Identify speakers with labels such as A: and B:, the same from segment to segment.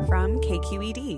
A: from KQED.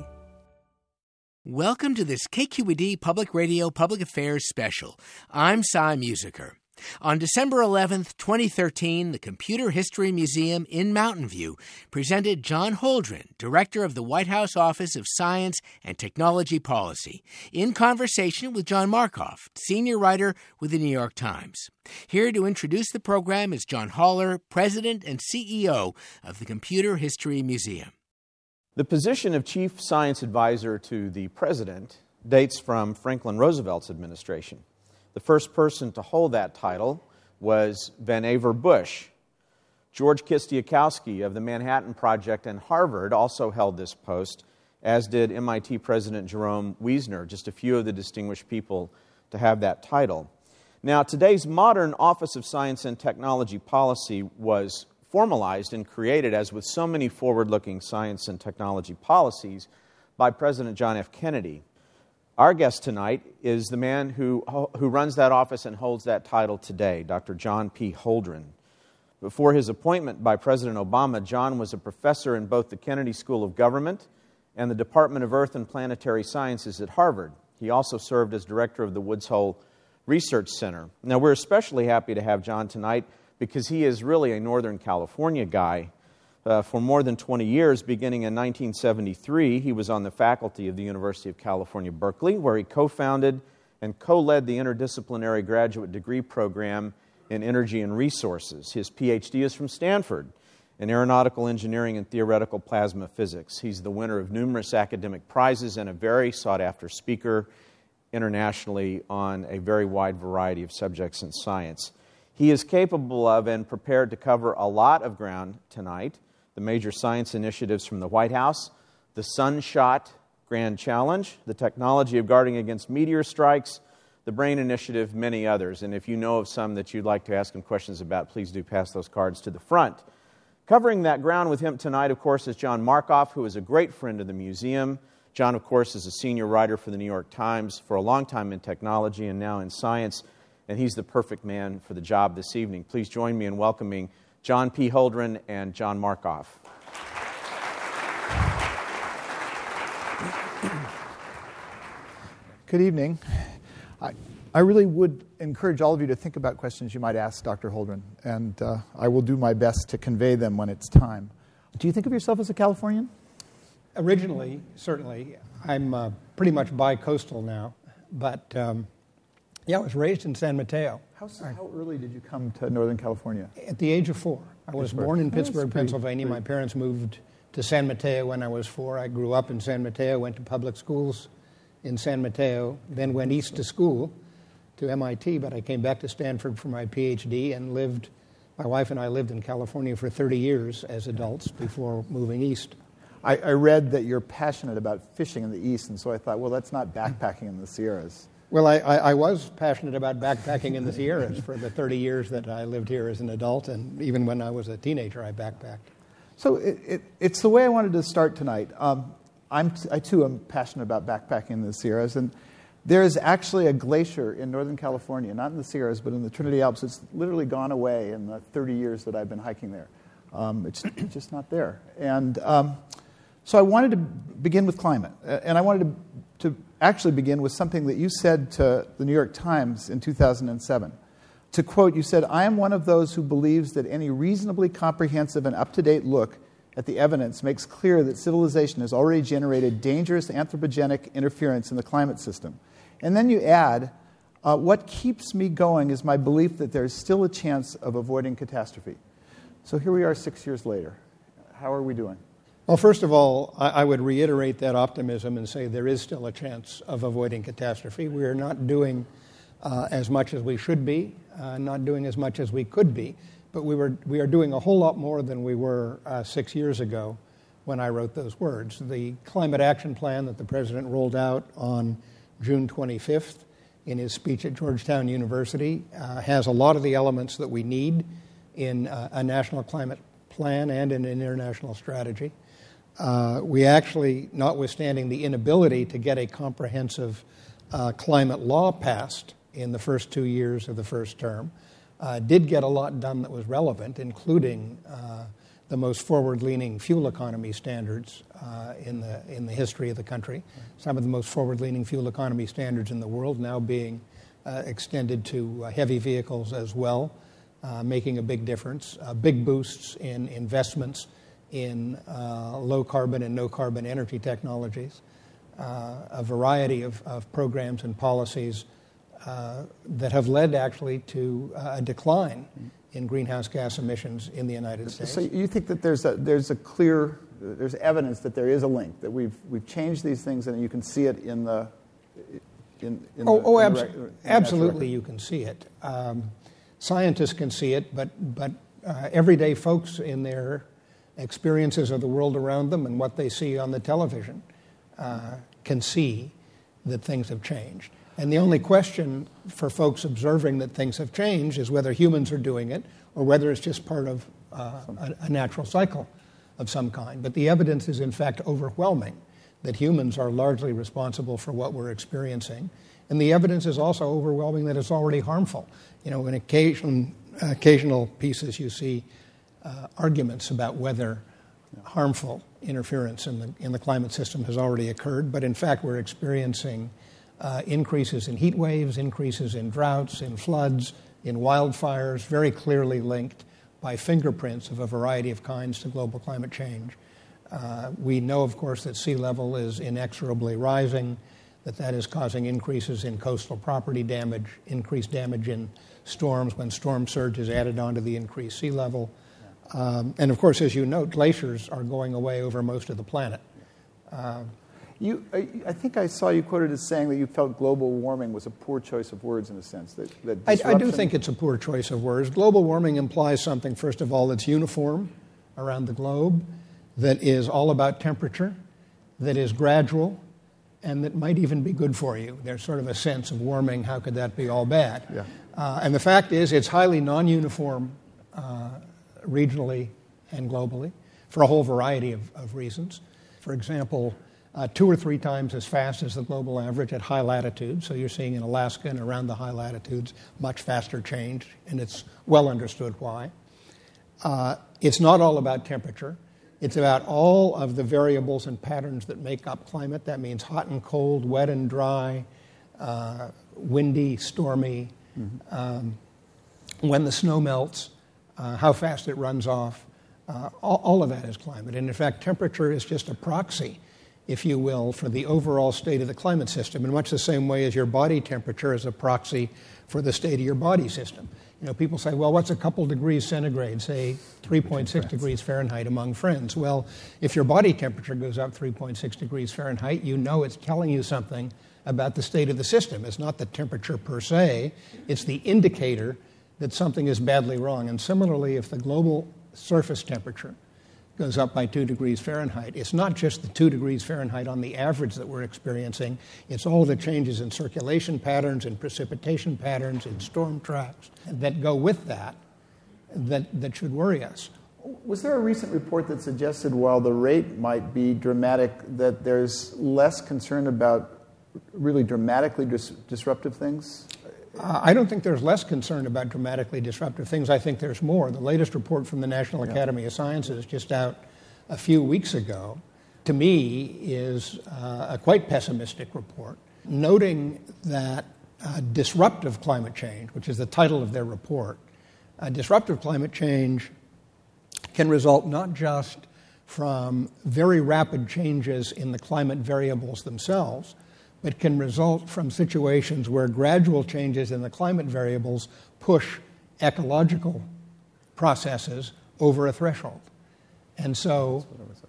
B: Welcome to this KQED Public Radio Public Affairs special. I'm Cy Musiker. On December 11th, 2013, the Computer History Museum in Mountain View presented John Holdren, Director of the White House Office of Science and Technology Policy, in conversation with John Markoff, senior writer with the New York Times. Here to introduce the program is John Haller, President and CEO of the Computer History Museum.
C: The position of Chief Science Advisor to the President dates from Franklin Roosevelt's administration. The first person to hold that title was Vannevar Bush. George Kistiakowsky of the Manhattan Project and Harvard also held this post, as did MIT President Jerome Wiesner, just a few of the distinguished people to have that title. Now, today's modern Office of Science and Technology Policy was formalized and created, as with so many forward-looking science and technology policies, by President John F. Kennedy. Our guest tonight is the man who runs that office and holds that title today, Dr. John P. Holdren. Before his appointment by President Obama, John was a professor in both the Kennedy School of Government and the Department of Earth and Planetary Sciences at Harvard. He also served as director of the Woods Hole Research Center. Now, we're especially happy to have John tonight because he is really a Northern California guy. For more than 20 years, beginning in 1973, he was on the faculty of the University of California, Berkeley, where he co-founded and co-led the interdisciplinary graduate degree program in energy and resources. His PhD is from Stanford in aeronautical engineering and theoretical plasma physics. He's the winner of numerous academic prizes and a very sought-after speaker internationally on a very wide variety of subjects in science. He is capable of and prepared to cover a lot of ground tonight: the major science initiatives from the White House, the Sunshot Grand Challenge, the technology of guarding against meteor strikes, the BRAIN Initiative, many others. And if you know of some that you'd like to ask him questions about, please do pass those cards to the front. Covering that ground with him tonight, of course, is John Markoff, who is a great friend of the museum. John, of course, is a senior writer for the New York Times for a long time in technology and now in science, and he's the perfect man for the job this evening. Please join me in welcoming John P. Holdren and John Markoff.
D: Good evening. I really would encourage all of you to think about questions you might ask Dr. Holdren, and I will do my best to convey them when it's time. Do you think of yourself as a Californian?
E: Originally, certainly. I'm pretty much bi-coastal now, but I was raised in San Mateo.
D: How early did you come to Northern California?
E: At the age of 4. I was born in Pittsburgh, Pennsylvania. My parents moved to San Mateo when I was 4. I grew up in San Mateo, went to public schools in San Mateo, then went east to school to MIT, but I came back to Stanford for my PhD and my wife and I lived in California for 30 years as adults before moving east.
D: I read that you're passionate about fishing in the east, and so I thought, well, that's not backpacking in the Sierras.
E: Well, I was passionate about backpacking in the Sierras for the 30 years that I lived here as an adult, and even when I was a teenager, I backpacked.
D: So it's the way I wanted to start tonight. I too am passionate about backpacking in the Sierras, and there is actually a glacier in Northern California, not in the Sierras, but in the Trinity Alps. It's literally gone away in the 30 years that I've been hiking there. It's just not there. And so I wanted to begin with climate, and I wanted to actually begin with something that you said to the New York Times in 2007. To quote, you said, "I am one of those who believes that any reasonably comprehensive and up-to-date look at the evidence makes clear that civilization has already generated dangerous anthropogenic interference in the climate system." And then you add, "What keeps me going is my belief that there is still a chance of avoiding catastrophe." So here we are 6 years later. How are we doing?
E: Well, first of all, I would reiterate that optimism and say there is still a chance of avoiding catastrophe. We are not doing as much as we should be, not doing as much as we could be, but we are doing a whole lot more than we were 6 years ago when I wrote those words. The Climate Action Plan that the President rolled out on June 25th in his speech at Georgetown University has a lot of the elements that we need in a national climate plan and in an international strategy. We actually, notwithstanding the inability to get a comprehensive climate law passed in the first 2 years of the first term, did get a lot done that was relevant, including the most forward-leaning fuel economy standards in the history of the country. Some of the most forward-leaning fuel economy standards in the world now being extended to heavy vehicles as well, making a big difference. Big boosts in investments in low-carbon and no-carbon energy technologies. A variety of programs and policies that have led actually to a decline in greenhouse gas emissions in the United States.
D: So you think that there's evidence that there is a link, that we've changed these things, and you can see it in the
E: absolutely, you can see it. Scientists can see it, but everyday folks in their experiences of the world around them and what they see on the television can see that things have changed. And the only question for folks observing that things have changed is whether humans are doing it or whether it's just part of a natural cycle of some kind. But the evidence is, in fact, overwhelming that humans are largely responsible for what we're experiencing. And the evidence is also overwhelming that it's already harmful. You know, in occasional pieces you see arguments about whether harmful interference in the climate system has already occurred, but in fact we're experiencing increases in heat waves, increases in droughts, in floods, in wildfires, very clearly linked by fingerprints of a variety of kinds to global climate change. We know, of course, that sea level is inexorably rising, that is causing increases in coastal property damage, increased damage in storms when storm surge is added on to the increased sea level. And of course, as you note, glaciers are going away over most of the planet.
D: I think I saw you quoted as saying that you felt global warming was a poor choice of words in a sense. That
E: I do think it's a poor choice of words. Global warming implies something, first of all, that's uniform around the globe, that is all about temperature, that is gradual, and that might even be good for you. There's sort of a sense of warming. How could that be all bad?
D: Yeah.
E: And the fact is it's highly non-uniform regionally and globally for a whole variety of reasons. For example, 2 or 3 times as fast as the global average at high latitude. So you're seeing in Alaska and around the high latitudes much faster change, and it's well understood why. It's not all about temperature. It's about all of the variables and patterns that make up climate. That means hot and cold, wet and dry, windy, stormy, when the snow melts, how fast it runs off. All of that is climate. And in fact, temperature is just a proxy, if you will, for the overall state of the climate system, in much the same way as your body temperature is a proxy for the state of your body system. You know, people say, well, what's a couple degrees centigrade, say 3.6 degrees Fahrenheit among friends? Well, if your body temperature goes up 3.6 degrees Fahrenheit, you know it's telling you something about the state of the system. It's not the temperature per se, it's the indicator that something is badly wrong. And similarly, if the global surface temperature goes up by 2 degrees Fahrenheit, it's not just the 2 degrees Fahrenheit on the average that we're experiencing, it's all the changes in circulation patterns, in precipitation patterns, in storm tracks that go with that should worry us.
D: Was there a recent report that suggested while the rate might be dramatic, that there's less concern about really dramatically disruptive things?
E: I don't think there's less concern about dramatically disruptive things. I think there's more. The latest report from the National Academy of Sciences, just out a few weeks ago, to me is a quite pessimistic report, noting that disruptive climate change, which is the title of their report, disruptive climate change can result not just from very rapid changes in the climate variables themselves, but can result from situations where gradual changes in the climate variables push ecological processes over a threshold. And so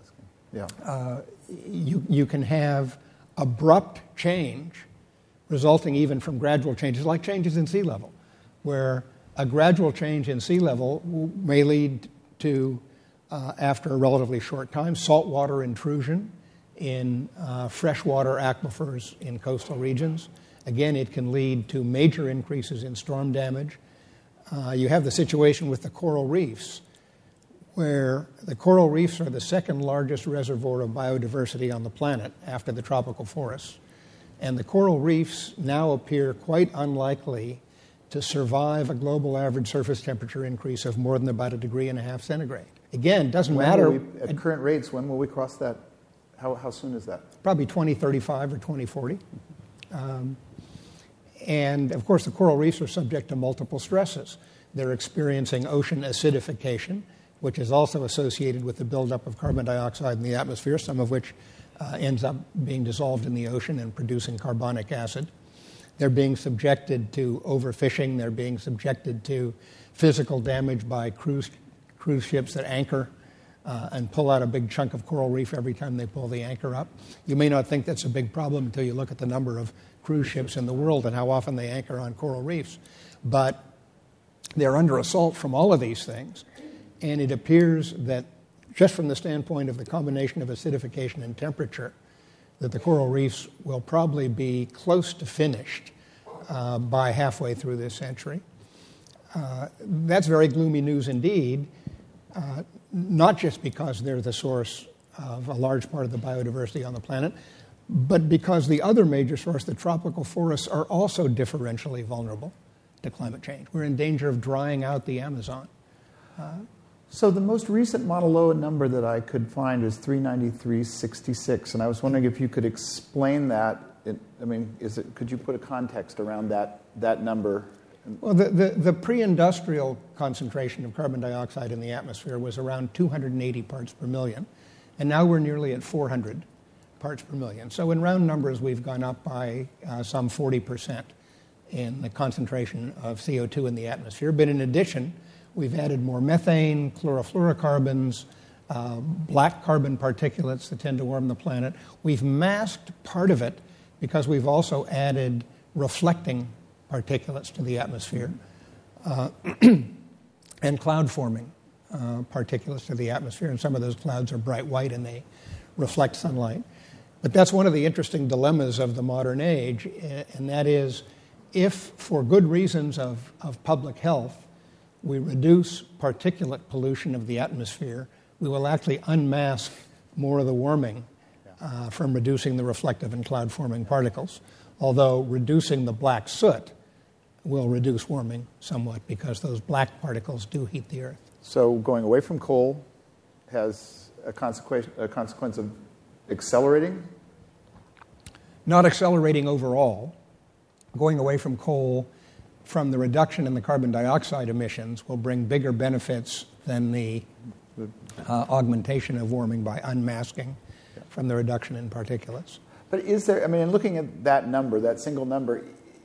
E: you can have abrupt change resulting even from gradual changes, like changes in sea level, where a gradual change in sea level may lead to, after a relatively short time, saltwater intrusion in freshwater aquifers in coastal regions. Again, it can lead to major increases in storm damage. You have the situation with the coral reefs, where the coral reefs are the second largest reservoir of biodiversity on the planet after the tropical forests. And the coral reefs now appear quite unlikely to survive a global average surface temperature increase of more than about 1.5 degrees centigrade. Again, doesn't
D: When
E: matter.
D: will we, at current rates, when will we cross that? How soon is that?
E: Probably 2035 or 2040. And, of course, the coral reefs are subject to multiple stresses. They're experiencing ocean acidification, which is also associated with the buildup of carbon dioxide in the atmosphere, some of which ends up being dissolved in the ocean and producing carbonic acid. They're being subjected to overfishing. They're being subjected to physical damage by cruise ships that anchor and pull out a big chunk of coral reef every time they pull the anchor up. You may not think that's a big problem until you look at the number of cruise ships in the world and how often they anchor on coral reefs. But they're under assault from all of these things. And it appears that just from the standpoint of the combination of acidification and temperature, that the coral reefs will probably be close to finished by halfway through this century. That's very gloomy news indeed, not just because they're the source of a large part of the biodiversity on the planet, but because the other major source, the tropical forests, are also differentially vulnerable to climate change. We're in danger of drying out the Amazon.
D: So the most recent Mauna Loa number that I could find is 393.66, and I was wondering if you could explain that. Could you put a context around that number?
E: Well, the pre-industrial concentration of carbon dioxide in the atmosphere was around 280 parts per million, and now we're nearly at 400 parts per million. So in round numbers, we've gone up by some 40% in the concentration of CO2 in the atmosphere. But in addition, we've added more methane, chlorofluorocarbons, black carbon particulates that tend to warm the planet. We've masked part of it because we've also added reflecting particulates to the atmosphere and cloud-forming particulates to the atmosphere. And some of those clouds are bright white and they reflect sunlight. But that's one of the interesting dilemmas of the modern age, and that is if, for good reasons of public health, we reduce particulate pollution of the atmosphere, we will actually unmask more of the warming from reducing the reflective and cloud-forming particles, although reducing the black soot will reduce warming somewhat because those black particles do heat the Earth.
D: So going away from coal has a consequence of accelerating?
E: Not accelerating overall. Going away from coal from the reduction in the carbon dioxide emissions will bring bigger benefits than the augmentation of warming by unmasking from the reduction in particulates.
D: But is there, in looking at that number, that single number,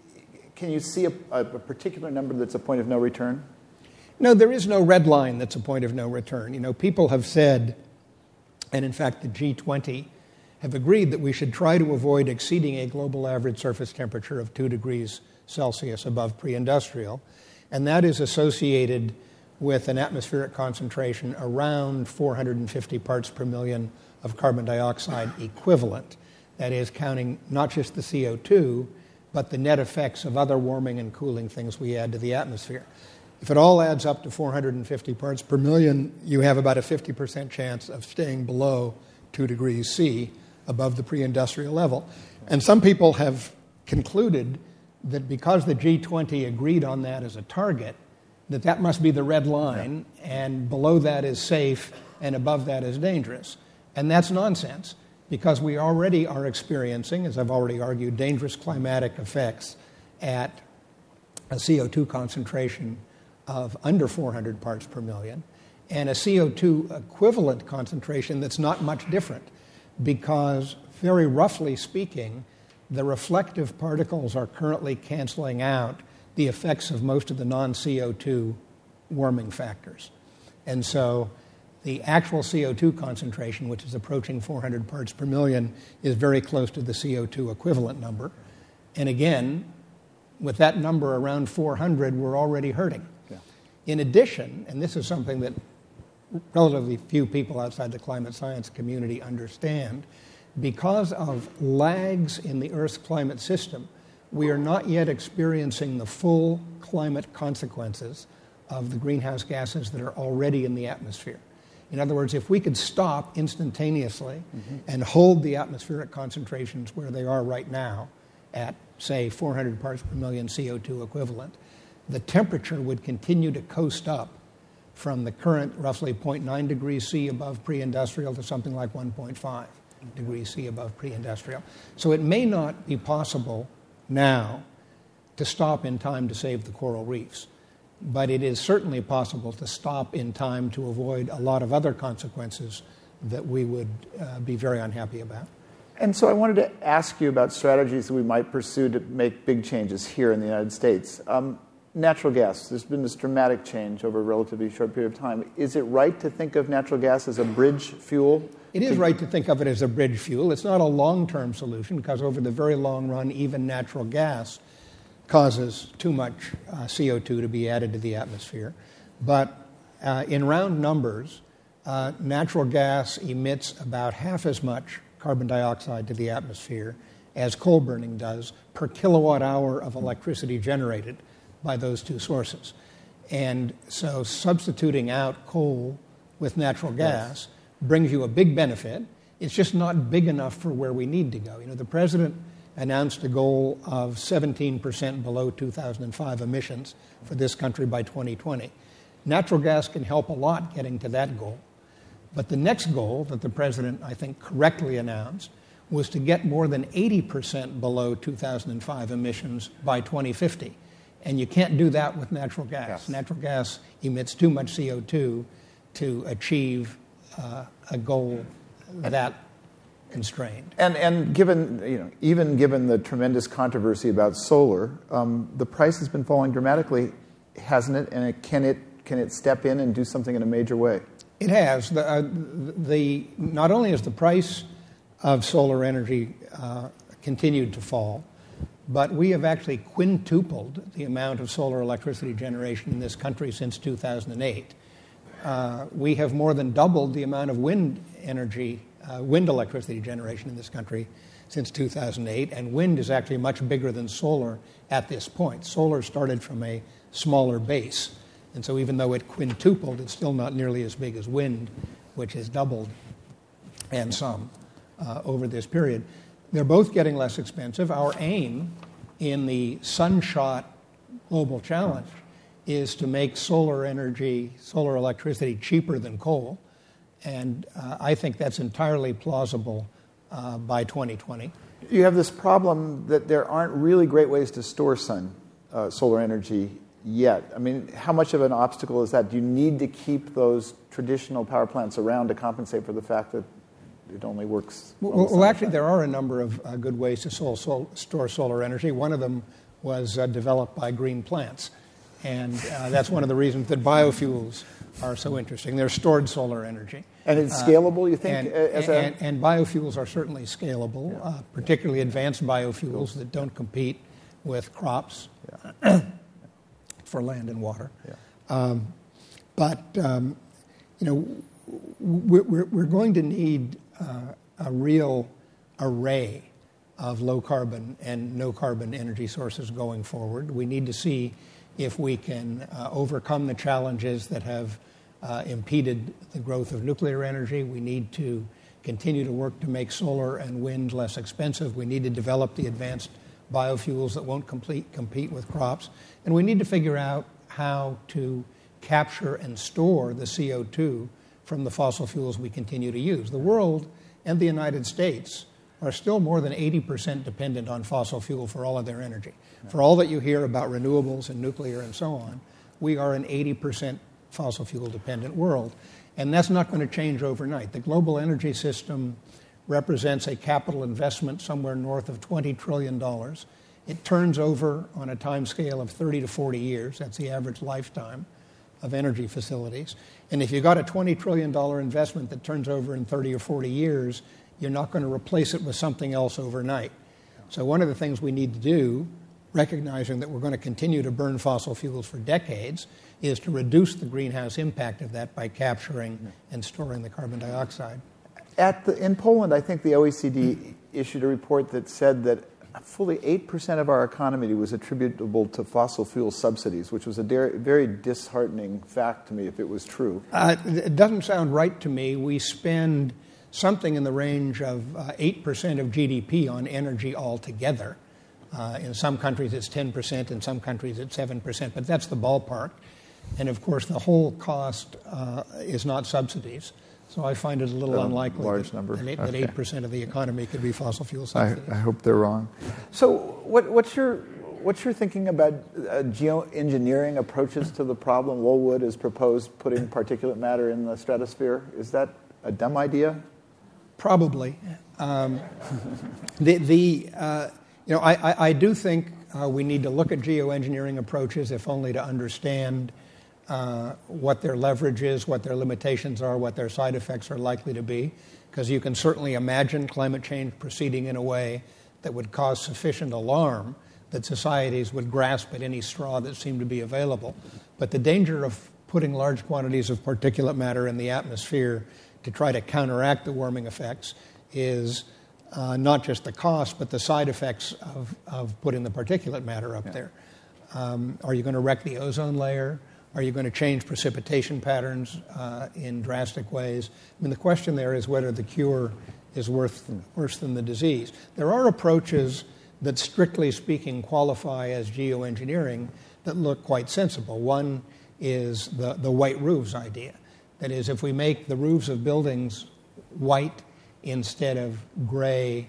D: can you see a particular number that's a point of no return?
E: No, there is no red line that's a point of no return. People have said, and in fact the G20 have agreed that we should try to avoid exceeding a global average surface temperature of 2 degrees Celsius above pre-industrial, and that is associated with an atmospheric concentration around 450 parts per million of carbon dioxide equivalent. That is, counting not just the CO2, but the net effects of other warming and cooling things we add to the atmosphere. If it all adds up to 450 parts per million, you have about a 50% chance of staying below 2 degrees C above the pre-industrial level. And some people have concluded that because the G20 agreed on that as a target, that must be the red line, and below that is safe, and above that is dangerous. And that's nonsense, because we already are experiencing, as I've already argued, dangerous climatic effects at a CO2 concentration of under 400 parts per million, and a CO2 equivalent concentration that's not much different, because very roughly speaking, the reflective particles are currently canceling out the effects of most of the non-CO2 warming factors. And so the actual CO2 concentration, which is approaching 400 parts per million, is very close to the CO2 equivalent number. And again, with that number around 400, we're already hurting. Yeah. In addition, and this is something that relatively few people outside the climate science community understand, because of lags in the Earth's climate system, we are not yet experiencing the full climate consequences of the greenhouse gases that are already in the atmosphere. In other words, if we could stop instantaneously and hold the atmospheric concentrations where they are right now at, say, 400 parts per million CO2 equivalent, the temperature would continue to coast up from the current roughly 0.9 degrees C above pre-industrial to something like 1.5 degrees C above pre-industrial. So it may not be possible now to stop in time to save the coral reefs, but it is certainly possible to stop in time to avoid a lot of other consequences that we would be very unhappy about.
D: And so I wanted to ask you about strategies that we might pursue to make big changes here in the United States. Natural gas, there's been this dramatic change over a relatively short period of time. Is it right to think of natural gas as a bridge fuel?
E: It is right to think of it as a bridge fuel. It's not a long-term solution because over the very long run, even natural gas causes too much CO2 to be added to the atmosphere. But in round numbers, natural gas emits about half as much carbon dioxide to the atmosphere as coal burning does per kilowatt hour of electricity generated by those two sources. And so substituting out coal with natural gas brings you a big benefit. It's just not big enough for where we need to go. You know, the president announced a goal of 17% below 2005 emissions for this country by 2020. Natural gas can help a lot getting to that goal. But the next goal that the president, I think, correctly announced was to get more than 80% below 2005 emissions by 2050. And you can't do that with natural gas. Yes. Natural gas emits too much CO2 to achieve a goal that constrained.
D: And given, even given the tremendous controversy about solar, the price has been falling dramatically, hasn't it? And can it step in and do something in a major way?
E: It has. Not only has the price of solar energy continued to fall, but we have actually quintupled the amount of solar electricity generation in this country since 2008. We have more than doubled the amount of wind electricity generation in this country since 2008, and wind is actually much bigger than solar at this point. Solar started from a smaller base, and so even though it quintupled, it's still not nearly as big as wind, which has doubled and some over this period. They're both getting less expensive. Our aim in the Sunshot Global Challenge is to make solar electricity cheaper than coal, and I think that's entirely plausible by 2020.
D: You have this problem that there aren't really great ways to store solar energy yet. I mean, how much of an obstacle is that? Do you need to keep those traditional power plants around to compensate for the fact that it only works?
E: Well, actually, there are a number of good ways to store solar energy. One of them was developed by green plants, and that's one of the reasons that biofuels are so interesting. They're stored solar energy.
D: And it's scalable, you think?
E: And biofuels are certainly scalable, particularly advanced biofuels that don't compete with crops for land and water. We're going to need a real array of low-carbon and no-carbon energy sources going forward. We need to see if we can overcome the challenges that have impeded the growth of nuclear energy. We need to continue to work to make solar and wind less expensive. We need to develop the advanced biofuels that won't compete with crops. And we need to figure out how to capture and store the CO2 from the fossil fuels we continue to use. The world and the United States are still more than 80% dependent on fossil fuel for all of their energy. For all that you hear about renewables and nuclear and so on, we are an 80% fossil fuel dependent world. And that's not going to change overnight. The global energy system represents a capital investment somewhere north of $20 trillion. It turns over on a time scale of 30 to 40 years. That's the average lifetime of energy facilities. And if you've got a $20 trillion investment that turns over in 30 or 40 years, you're not going to replace it with something else overnight. So one of the things we need to do, recognizing that we're going to continue to burn fossil fuels for decades, is to reduce the greenhouse impact of that by capturing and storing the carbon dioxide.
D: In Poland, I think the OECD issued a report that said that fully 8% of our economy was attributable to fossil fuel subsidies, which was a very disheartening fact to me if it was true.
E: It doesn't sound right to me. We spend something in the range of 8% of GDP on energy altogether. In some countries it's 10%, in some countries it's 7%, but that's the ballpark. And of course, the whole cost is not subsidies. So I find it a little unlikely
D: large number.
E: that 8% of the economy could be fossil fuel subsidies.
D: I hope they're wrong. So what's your thinking about geoengineering approaches to the problem? Woolwood has proposed putting particulate matter in the stratosphere. Is that a dumb idea?
E: Probably. I do think we need to look at geoengineering approaches, if only to understand what their leverage is, what their limitations are, what their side effects are likely to be, because you can certainly imagine climate change proceeding in a way that would cause sufficient alarm that societies would grasp at any straw that seemed to be available. But the danger of putting large quantities of particulate matter in the atmosphere to try to counteract the warming effects is not just the cost, but the side effects of putting the particulate matter up there. Are you going to wreck the ozone layer? Are you going to change precipitation patterns in drastic ways? I mean, the question there is whether the cure is worse than the disease. There are approaches that, strictly speaking, qualify as geoengineering that look quite sensible. One is the white roofs idea. That is, if we make the roofs of buildings white instead of gray,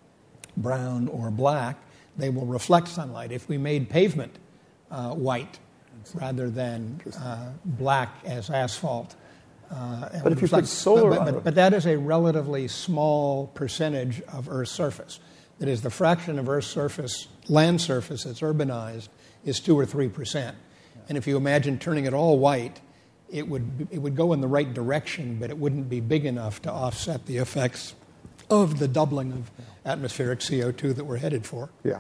E: brown, or black, they will reflect sunlight. If we made pavement white rather than black as asphalt.
D: But if you put solar on it.
E: But that is a relatively small percentage of Earth's surface. That is, the fraction of Earth's surface, land surface that's urbanized, is 2 or 3%. And if you imagine turning it all white, it would go in the right direction, but it wouldn't be big enough to offset the effects of the doubling of atmospheric CO2 that we're headed for.
D: Yeah.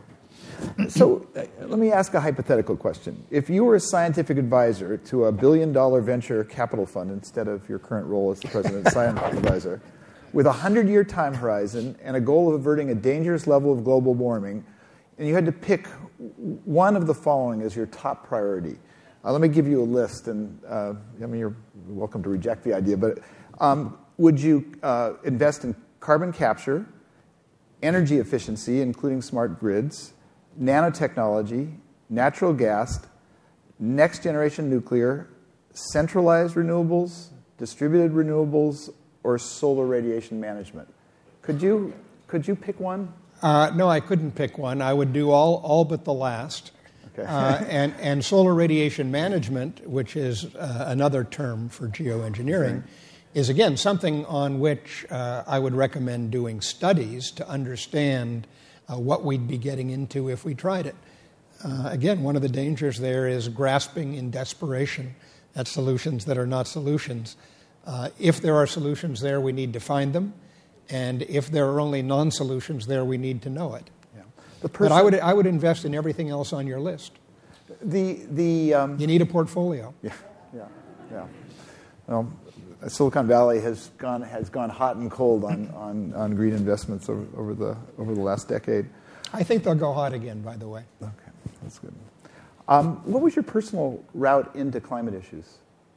D: So let me ask a hypothetical question. If you were a scientific advisor to a $1 billion venture capital fund instead of your current role as the president's scientific advisor, with a 100-year time horizon and a goal of averting a dangerous level of global warming, and you had to pick one of the following as your top priority. Let me give you a list, and you're welcome to reject the idea, but would you invest in carbon capture, energy efficiency, including smart grids, nanotechnology, natural gas, next-generation nuclear, centralized renewables, distributed renewables, or solar radiation management? Could you pick one?
E: No, I couldn't pick one. I would do all but the last.
D: Okay.
E: And solar radiation management, which is another term for geoengineering, is again something on which I would recommend doing studies to understand what we'd be getting into if we tried it. Again, one of the dangers there is grasping in desperation at solutions that are not solutions. If there are solutions there, we need to find them. And if there are only non-solutions there, we need to know it.
D: Yeah.
E: But I would invest in everything else on your list.
D: You
E: need a portfolio.
D: Yeah. Well, Silicon Valley has gone hot and cold on green investments over the last decade.
E: I think they'll go hot again, by the way.
D: Okay, that's good. What was your personal route into climate issues?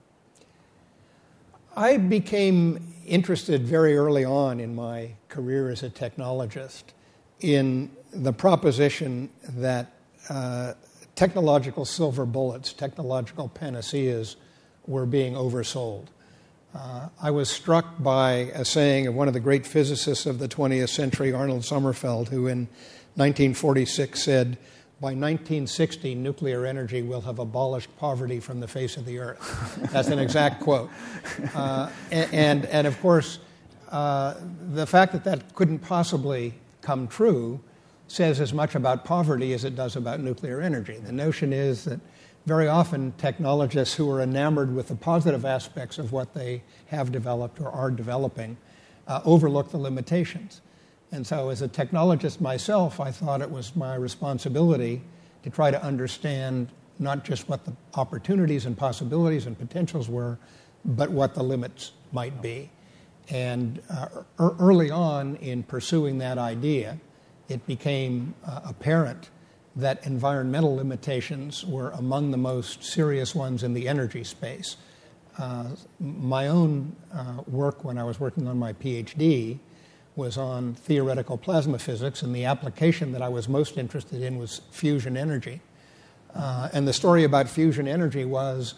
E: I became interested very early on in my career as a technologist in the proposition that technological silver bullets, technological panaceas, were being oversold. I was struck by a saying of one of the great physicists of the 20th century, Arnold Sommerfeld, who in 1946 said, by 1960, nuclear energy will have abolished poverty from the face of the earth. That's an exact quote. And of course, the fact that couldn't possibly come true says as much about poverty as it does about nuclear energy. The notion is that very often technologists who are enamored with the positive aspects of what they have developed or are developing overlook the limitations. And so as a technologist myself, I thought it was my responsibility to try to understand not just what the opportunities and possibilities and potentials were, but what the limits might be. And early on in pursuing that idea, it became apparent that environmental limitations were among the most serious ones in the energy space. My own work when I was working on my PhD was on theoretical plasma physics, and the application that I was most interested in was fusion energy. And the story about fusion energy was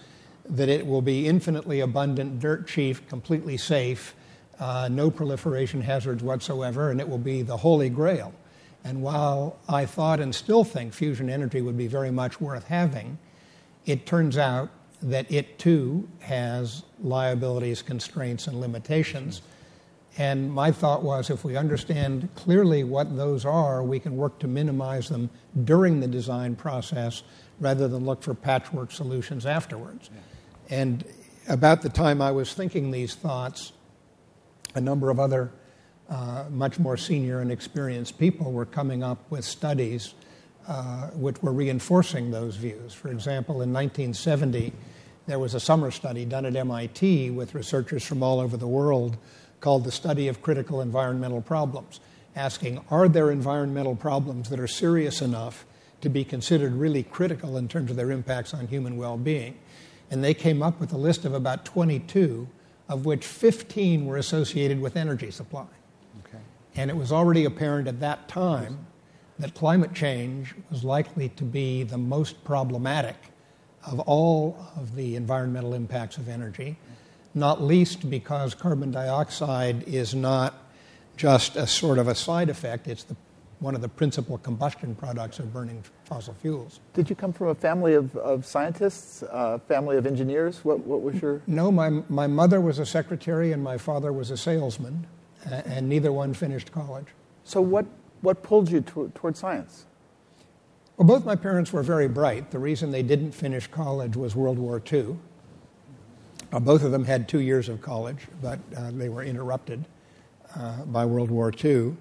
E: that it will be infinitely abundant, dirt cheap, completely safe, no proliferation hazards whatsoever, and it will be the holy grail. And while I thought and still think fusion energy would be very much worth having, it turns out that it too has liabilities, constraints, and limitations. And my thought was, if we understand clearly what those are, we can work to minimize them during the design process rather than look for patchwork solutions afterwards. Yeah. And about the time I was thinking these thoughts, a number of other much more senior and experienced people were coming up with studies which were reinforcing those views. For example, in 1970, there was a summer study done at MIT with researchers from all over the world called the Study of Critical Environmental Problems, asking, are there environmental problems that are serious enough to be considered really critical in terms of their impacts on human well-being? And they came up with a list of about 22, of which 15 were associated with energy supply. Okay. And it was already apparent at that time that climate change was likely to be the most problematic of all of the environmental impacts of energy, not least because carbon dioxide is not just a sort of a side effect, it's one of the principal combustion products of burning fossil fuels.
D: Did you come from a family of scientists, a family of engineers? What was your...
E: No, my mother was a secretary and my father was a salesman, and neither one finished college.
D: So what pulled you toward science?
E: Well, both my parents were very bright. The reason they didn't finish college was World War II. Both of them had 2 years of college, but they were interrupted by World War II.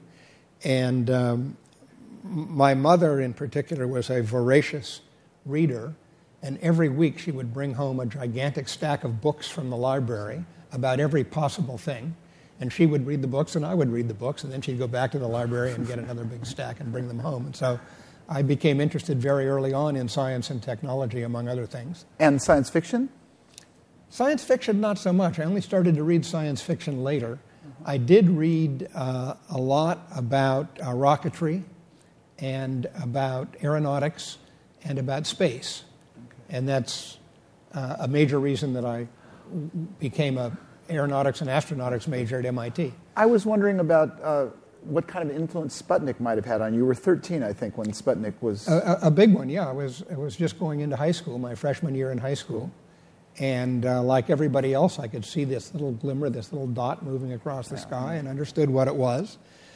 E: And my mother, in particular, was a voracious reader, and every week she would bring home a gigantic stack of books from the library about every possible thing. And she would read the books, and I would read the books, and then she'd go back to the library and get another big stack and bring them home. And so I became interested very early on in science and technology, among other things.
D: And science fiction?
E: Science fiction, not so much. I only started to read science fiction later. I did read a lot about rocketry and about aeronautics and about space. Okay. And that's a major reason that I became an aeronautics and astronautics major at MIT.
D: I was wondering about what kind of influence Sputnik might have had on you. You were 13, I think, when Sputnik was...
E: A big one, yeah. I was just going into high school, my freshman year in high school. And like everybody else, I could see this little glimmer, this little dot moving across the sky, and understood what it was.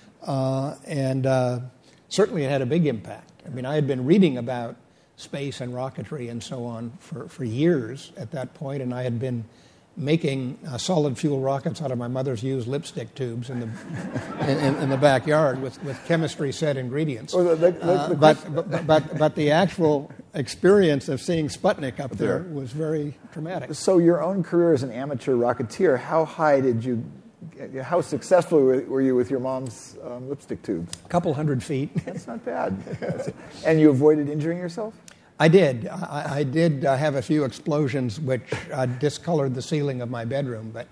E: And certainly it had a big impact. I mean, I had been reading about space and rocketry and so on for years at that point, and I had been making solid fuel rockets out of my mother's used lipstick tubes in the backyard with chemistry set ingredients.
D: But
E: the actual experience of seeing Sputnik up there was very traumatic.
D: So your own career as an amateur rocketeer, how successful were you with your mom's lipstick tubes?
E: A couple 100 feet.
D: That's not bad. And you avoided injuring yourself?
E: I did. I did have a few explosions which discolored the ceiling of my bedroom, but...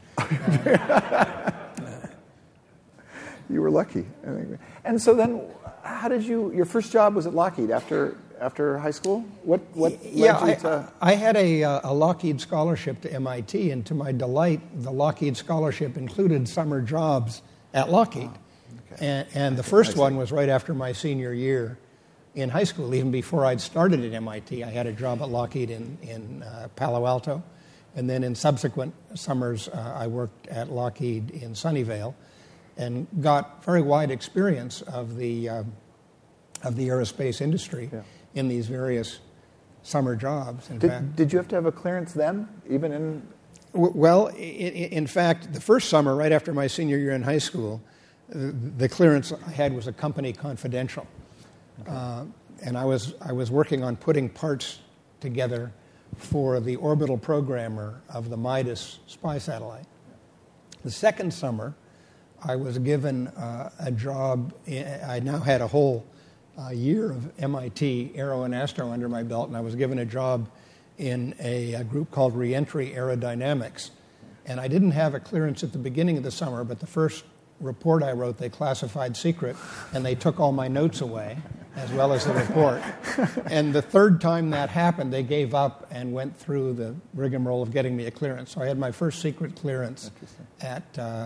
D: You were lucky. And so then, how did your first job was at Lockheed after high school? What led you to...
E: I had a Lockheed scholarship to MIT, and to my delight, the Lockheed scholarship included summer jobs at Lockheed. Okay. And the first one was right after my senior year in high school. Even before I'd started at MIT, I had a job at Lockheed in Palo Alto. And then in subsequent summers, I worked at Lockheed in Sunnyvale and got very wide experience of the aerospace industry in these various summer jobs.
D: Did you have to have a clearance then, even in...
E: Well, in fact, the first summer, right after my senior year in high school, the clearance I had was a company confidential. Okay. And I was working on putting parts together for the orbital programmer of the Midas spy satellite. The second summer, I was given a job. I now had a whole year of MIT Aero and Astro under my belt, and I was given a job in a group called Reentry Aerodynamics. And I didn't have a clearance at the beginning of the summer, but the first report I wrote, they classified secret, and they took all my notes away. as well as the report. And the third time that happened, they gave up and went through the rigmarole of getting me a clearance. So I had my first secret clearance at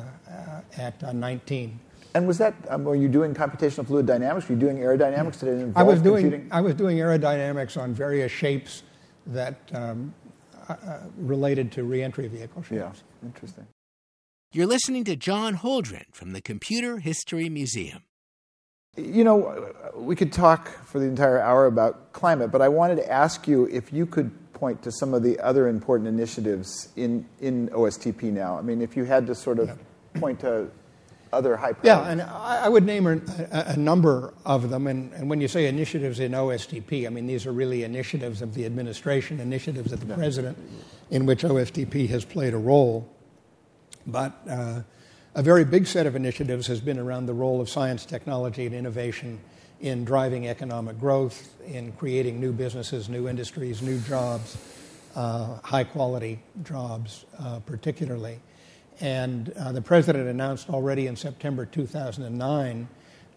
E: 19.
D: And was that, were you doing computational fluid dynamics? Were you doing aerodynamics? Did it involve
E: I was
D: computing?
E: doing aerodynamics on various shapes that related to reentry vehicle shapes.
D: Yeah, interesting.
B: You're listening to John Holdren from the Computer History Museum.
D: You know, we could talk for the entire hour about climate, but I wanted to ask you if you could point to some of the other important initiatives in OSTP now. I mean, if you had to sort of point to other high priorities.
E: Yeah, and I would name a number of them. And when you say initiatives in OSTP, I mean, these are really initiatives of the administration, initiatives of the president, in which OSTP has played a role. But a very big set of initiatives has been around the role of science, technology, and innovation in driving economic growth, in creating new businesses, new industries, new jobs, high-quality jobs particularly. And the president announced already in September 2009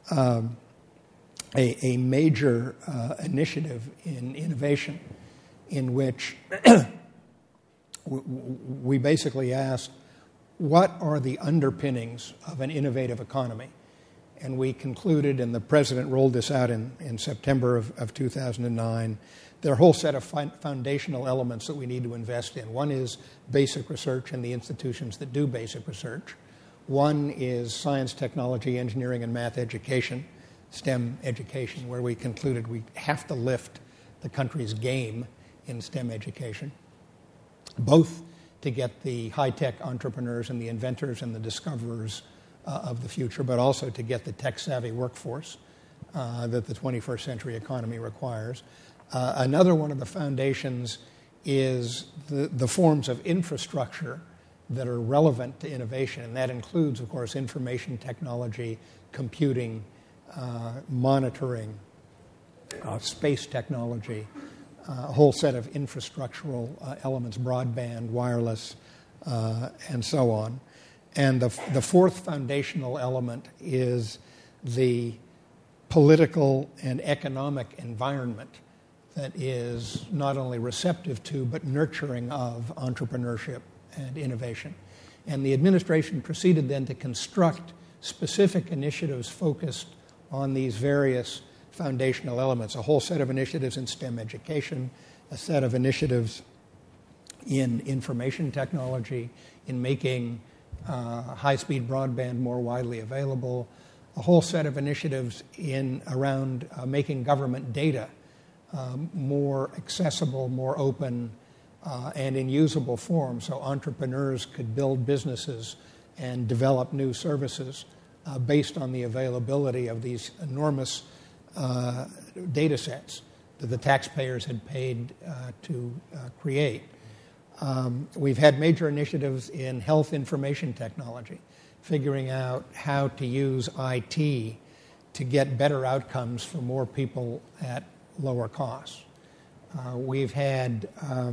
E: a major initiative in innovation in which we basically asked, what are the underpinnings of an innovative economy? And we concluded, and the president rolled this out in September of 2009, there are a whole set of foundational elements that we need to invest in. One is basic research and the institutions that do basic research. One is science, technology, engineering, and math education, STEM education, where we concluded we have to lift the country's game in STEM education, both to get the high-tech entrepreneurs and the inventors and the discoverers of the future, but also to get the tech-savvy workforce that the 21st century economy requires. Another one of the foundations is the forms of infrastructure that are relevant to innovation, and that includes, of course, information technology, computing, monitoring, space technology, a whole set of infrastructural elements, broadband, wireless, and so on. And the fourth foundational element is the political and economic environment that is not only receptive to but nurturing of entrepreneurship and innovation. And the administration proceeded then to construct specific initiatives focused on these various foundational elements, a whole set of initiatives in STEM education, a set of initiatives in information technology, in making high-speed broadband more widely available, a whole set of initiatives around making government data more accessible, more open, and in usable form, so entrepreneurs could build businesses and develop new services based on the availability of these enormous data sets that the taxpayers had paid to create. We've had major initiatives in health information technology, figuring out how to use IT to get better outcomes for more people at lower costs. We've had,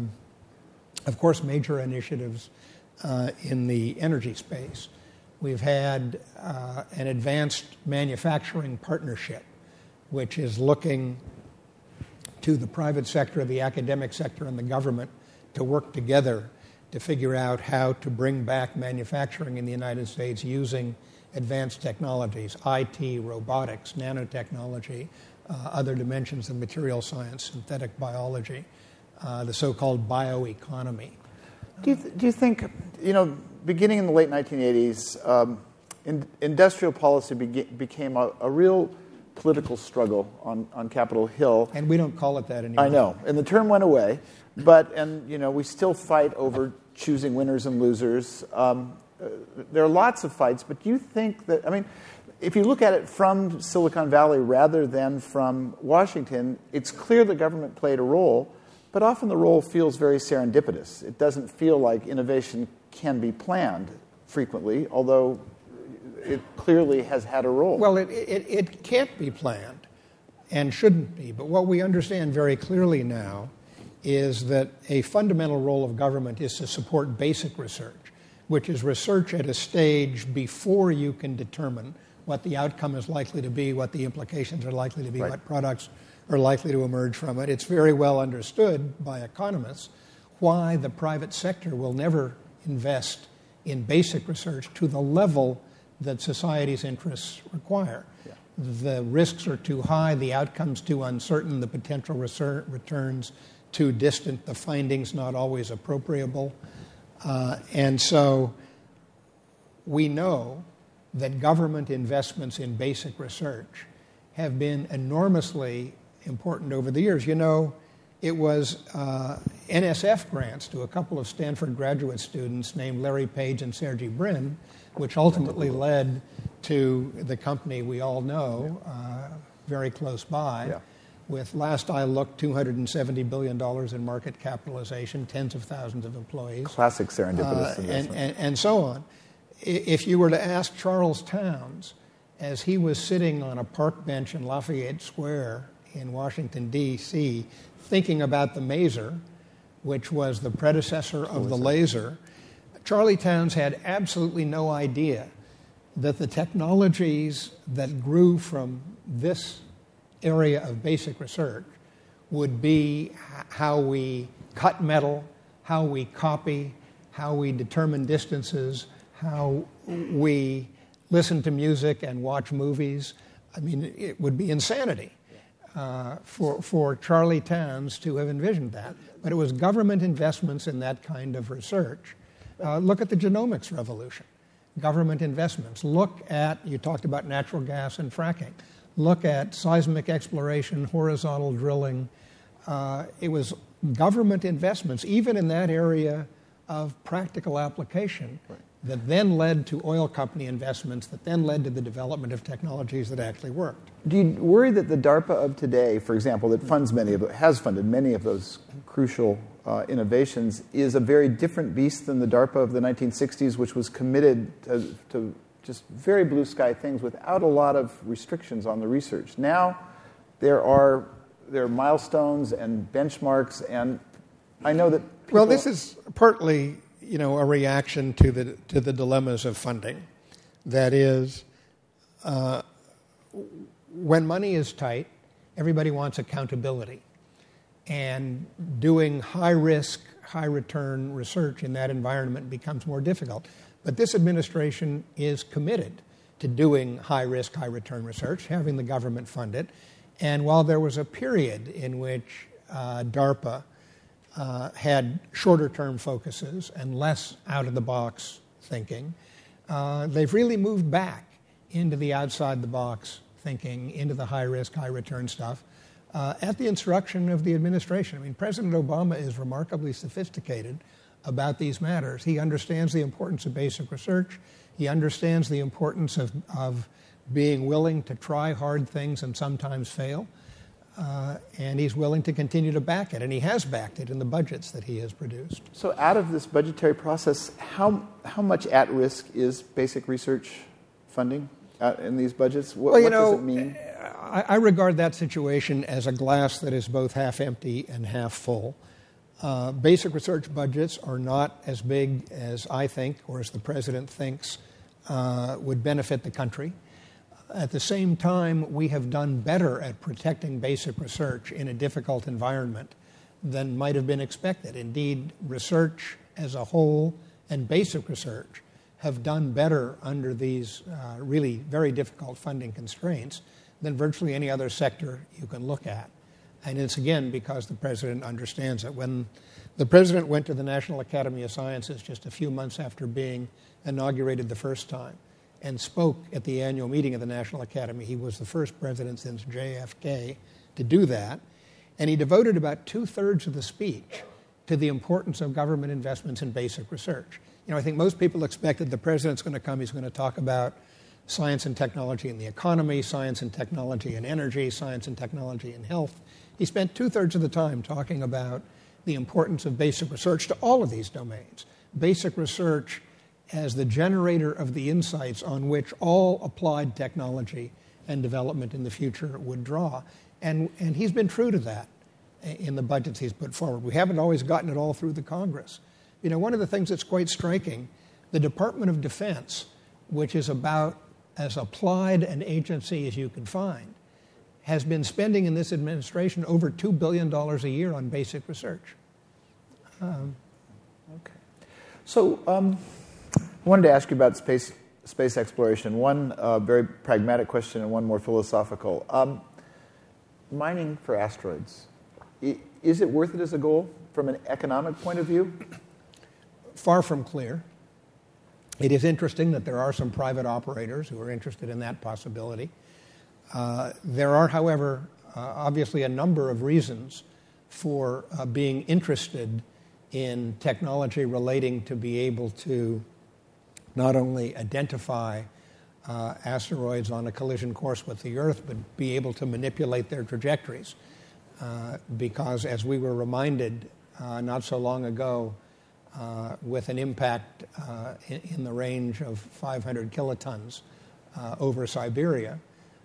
E: of course, major initiatives in the energy space. We've had an advanced manufacturing partnership, which is looking to the private sector, the academic sector, and the government to work together to figure out how to bring back manufacturing in the United States using advanced technologies, IT, robotics, nanotechnology, other dimensions of material science, synthetic biology, the so-called bioeconomy.
D: Do you think, beginning in the late 1980s, industrial policy became a real political struggle on Capitol Hill?
E: And we don't call it that anymore.
D: I know. And the term went away. We still fight over choosing winners and losers. There are lots of fights, but do you think that, if you look at it from Silicon Valley rather than from Washington, it's clear the government played a role, but often the role feels very serendipitous. It doesn't feel like innovation can be planned frequently, although it clearly has had a role.
E: Well, it can't be planned and shouldn't be, but what we understand very clearly now is that a fundamental role of government is to support basic research, which is research at a stage before you can determine what the outcome is likely to be, what the implications are likely to be,
D: Right.
E: what products are likely to emerge from it. It's very well understood by economists why the private sector will never invest in basic research to the level that society's interests require.
D: Yeah.
E: The risks are too high, the outcomes too uncertain, the potential returns too distant, the findings not always appropriable. And so we know that government investments in basic research have been enormously important over the years. You know, it was NSF grants to a couple of Stanford graduate students named Larry Page and Sergey Brin, which ultimately led to the company we all know very close by,
D: Yeah.
E: with, last I looked, $270 billion in market capitalization, tens of thousands of employees.
D: Classic serendipitous investment.
E: And so on. If you were to ask Charles Towns, as he was sitting on a park bench in Lafayette Square in Washington, D.C., thinking about the Maser, which was the predecessor of the laser, Charlie Towns had absolutely no idea that the technologies that grew from this area of basic research would be how we cut metal, how we copy, how we determine distances, how we listen to music and watch movies. I mean, it would be insanity for Charlie Towns to have envisioned that. But it was government investments in that kind of research. Look at the genomics revolution. Government investments. Look at, you talked about natural gas and fracking. Look at seismic exploration, horizontal drilling. It was government investments, even in that area of practical application, that then led to oil company investments, that then led to the development of technologies that actually worked.
D: Do you worry that the DARPA of today, for example, that has funded many of those crucial innovations, is a very different beast than the DARPA of the 1960s, which was committed to just very blue sky things without a lot of restrictions on the research? Now there are milestones and benchmarks, and I know that people...
E: Well, this is partly, a reaction to the dilemmas of funding. That is, when money is tight, everybody wants accountability. And doing high-risk, high-return research in that environment becomes more difficult. But this administration is committed to doing high-risk, high-return research, having the government fund it. And while there was a period in which DARPA had shorter-term focuses and less out-of-the-box thinking, they've really moved back into the outside-the-box thinking, into the high-risk, high-return stuff, at the instruction of the administration. I mean, President Obama is remarkably sophisticated about these matters. He understands the importance of basic research. He understands the importance of being willing to try hard things and sometimes fail. And he's willing to continue to back it, and he has backed it in the budgets that he has produced.
D: So out of this budgetary process, how much at risk is basic research funding in these budgets? What does it mean?
E: I regard that situation as a glass that is both half empty and half full. Basic research budgets are not as big as I think, or as the president thinks, would benefit the country. At the same time, we have done better at protecting basic research in a difficult environment than might have been expected. Indeed, research as a whole and basic research have done better under these really very difficult funding constraints than virtually any other sector you can look at. And it's, again, because the president understands it. When the president went to the National Academy of Sciences just a few months after being inaugurated the first time and spoke at the annual meeting of the National Academy, he was the first president since JFK to do that. And he devoted about 2/3 of the speech to the importance of government investments in basic research. I think most people expected the president's going to come, he's going to talk about science and technology in the economy, science and technology in energy, science and technology in health. He spent 2/3 of the time talking about the importance of basic research to all of these domains. Basic research as the generator of the insights on which all applied technology and development in the future would draw. And he's been true to that in the budgets he's put forward. We haven't always gotten it all through the Congress. One of the things that's quite striking, the Department of Defense, which is about as applied an agency as you can find, has been spending in this administration over $2 billion a year on basic research.
D: Okay. So I wanted to ask you about space exploration. One very pragmatic question and one more philosophical. Mining for asteroids. Is it worth it as a goal from an economic point of view?
E: Far from clear. It is interesting that there are some private operators who are interested in that possibility. There are, however, obviously a number of reasons for being interested in technology relating to be able to not only identify asteroids on a collision course with the Earth, but be able to manipulate their trajectories. Because as we were reminded not so long ago, with an impact in the range of 500 kilotons over Siberia,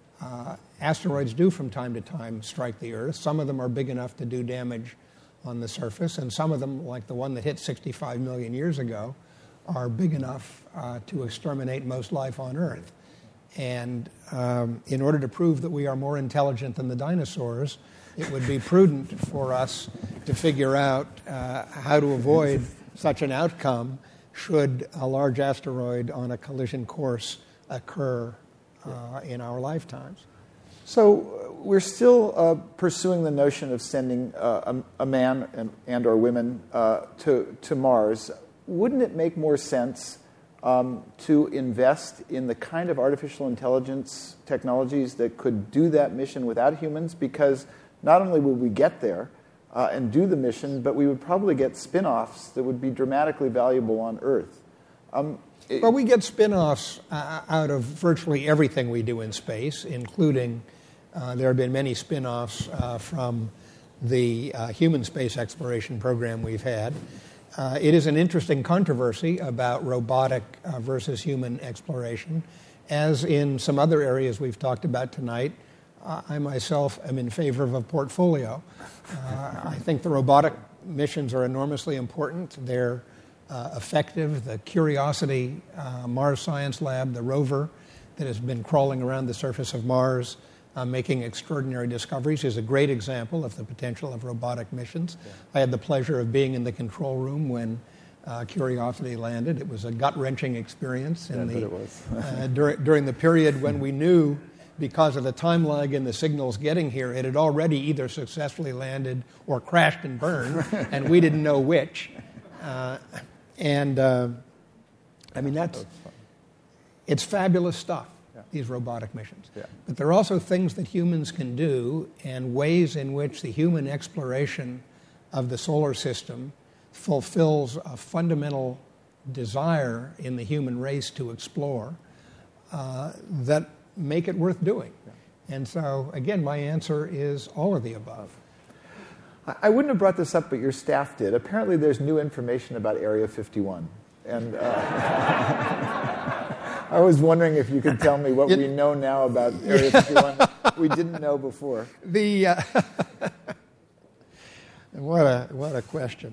E: asteroids do from time to time strike the Earth. Some of them are big enough to do damage on the surface, and some of them, like the one that hit 65 million years ago, are big enough to exterminate most life on Earth. And in order to prove that we are more intelligent than the dinosaurs, it would be prudent for us to figure out how to avoid such an outcome should a large asteroid on a collision course occur in our lifetimes.
D: So we're still pursuing the notion of sending a man and or women to Mars. Wouldn't it make more sense to invest in the kind of artificial intelligence technologies that could do that mission without humans? Because not only would we get there and do the mission, but we would probably get spin-offs that would be dramatically valuable on Earth.
E: Well, we get spin-offs out of virtually everything we do in space, including there have been many spin-offs from the human space exploration program we've had. It is an interesting controversy about robotic versus human exploration. As in some other areas we've talked about tonight, I myself am in favor of a portfolio. I think the robotic missions are enormously important. They're effective. The Curiosity Mars Science Lab, the rover that has been crawling around the surface of Mars, making extraordinary discoveries, is a great example of the potential of robotic missions. Yeah. I had the pleasure of being in the control room when Curiosity landed. It was a gut-wrenching experience during the period when we knew, because of the time lag in the signals getting here, it had already either successfully landed or crashed and burned, and we didn't know which. I mean, it's fabulous stuff, these robotic missions. Yeah. But there are also things that humans can do and ways in which the human exploration of the solar system fulfills a fundamental desire in the human race to explore that make it worth doing. Yeah. And so, again, my answer is all of the above.
D: I wouldn't have brought this up, but your staff did. Apparently there's new information about Area 51. And I was wondering if you could tell me what we know now about Area 51 we didn't know before.
E: What a question.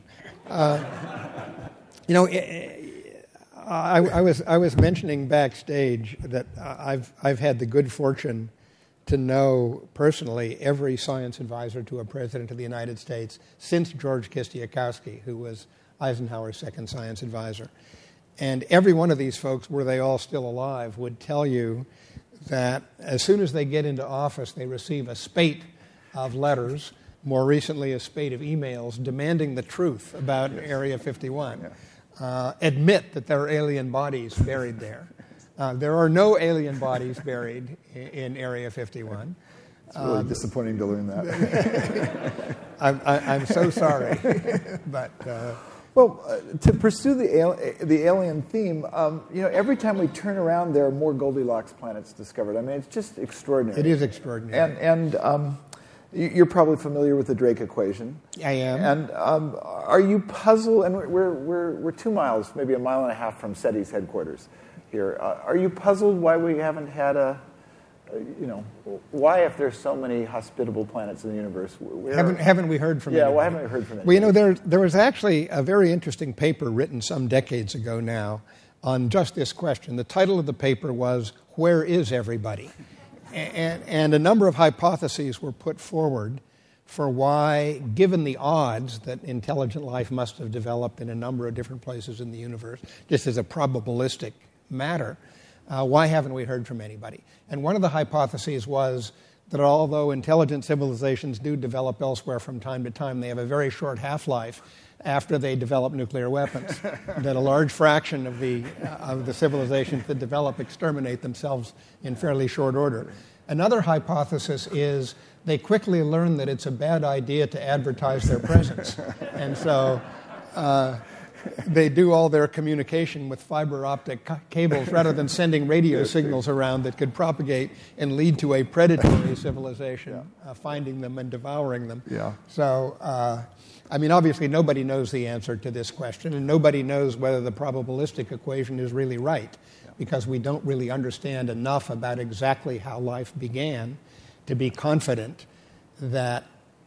E: I was mentioning backstage that I've had the good fortune to know personally every science advisor to a president of the United States since George Kistiakowsky, who was Eisenhower's second science advisor. And every one of these folks, were they all still alive, would tell you that as soon as they get into office, they receive a spate of letters, more recently a spate of emails, demanding the truth about Area 51. Yeah. Admit that there are alien bodies buried there. There are no alien bodies buried in Area 51.
D: It's really disappointing to learn that.
E: I'm so sorry. But
D: to pursue the alien theme, every time we turn around, there are more Goldilocks planets discovered. I mean, it's just extraordinary.
E: It is extraordinary.
D: And you're probably familiar with the Drake equation.
E: I am.
D: And are you puzzled? And we're 2 miles, maybe a mile and a half from SETI's headquarters here. Are you puzzled why we haven't had why, if there's so many hospitable planets in the universe,
E: haven't we heard from anybody?
D: Yeah, why haven't we heard from anybody?
E: Well, there was actually a very interesting paper written some decades ago now on just this question. The title of the paper was, "Where is Everybody?" And a number of hypotheses were put forward for why, given the odds that intelligent life must have developed in a number of different places in the universe, just as a probabilistic matter, why haven't we heard from anybody? And one of the hypotheses was that although intelligent civilizations do develop elsewhere from time to time, they have a very short half-life after they develop nuclear weapons, that a large fraction of the civilizations that develop exterminate themselves in fairly short order. Another hypothesis is they quickly learn that it's a bad idea to advertise their presence. And so they do all their communication with fiber optic cables rather than sending radio signals around that could propagate and lead to a predatory civilization, finding them and devouring them.
D: Yeah.
E: So, obviously nobody knows the answer to this question, and nobody knows whether the probabilistic equation is really right, because we don't really understand enough about exactly how life began to be confident that